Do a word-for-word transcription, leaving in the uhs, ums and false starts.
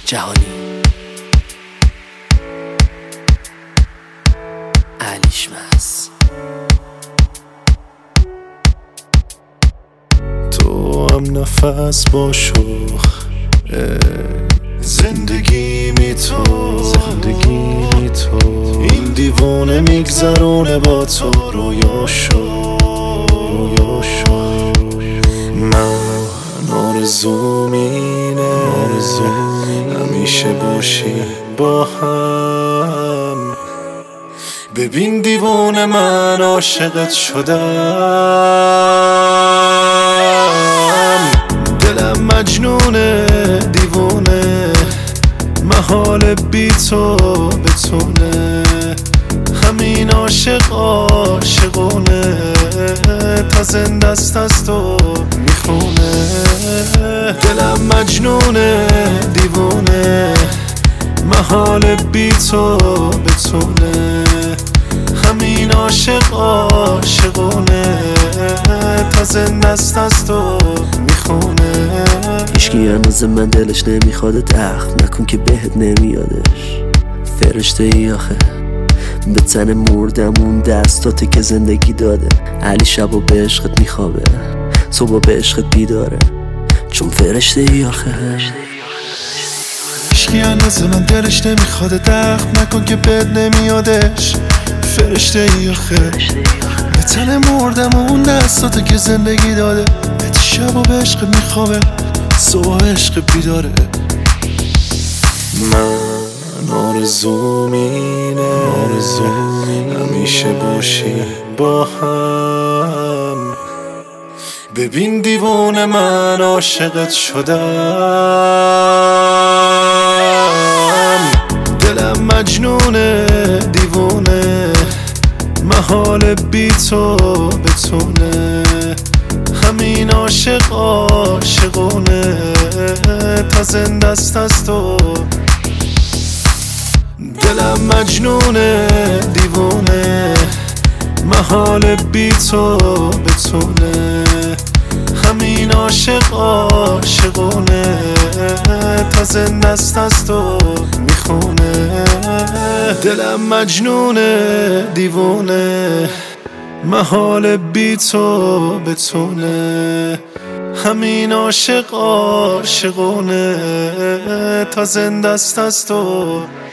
جهانی علیشمس. تو هم نفس با شوخ زندگی می تو زندگی می تو این دیوانه میگذرونه با تو رویاشو رویاشو من آرزوم اینه همیشه باشی با هم. ببین دیوانه من عاشقت شدم، دلم مجنونه دیوانه محال بی تو بتونه همین عاشق عاشقونه تا زنده است از تو میخونه. دلم مجنونه دیوانه محال بی تو بتونه همین عاشق عاشقونه تا زنده است از تو میخونه. هیچکی هنوز من دلش نمیخواد تخت نکن که بهت نمیادش. فرشته ای آخه به تن مردمون دستاته که زندگی داده. علی شبا به عشقت میخوابه صبح به عشقت بیداره چون فرشته ای آخه. هیچکی هنوز من دلش نمیخواد دخت نکن که بهت نمیادش. فرشته ای آخه به تن مردمون دستاته که زندگی داده. بهت شبا به عشقت میخوابه صبح به عشقت بیداره. من آرزوم اینه همیشه باشی با هم. ببین دیوانه من عاشقت شدم، دلم مجنونه دیوانه محال بی تو بتونه همین عاشق عاشقونه تا زنده است از تو. دلم مجنونه دیوانه محال بی تو بتونه همین عاشق عاشقونه تا زنده است از تو میخونه. دلم مجنونه دیوانه محال بی تو بتونه همین عاشق عاشقونه تا زنده است از تو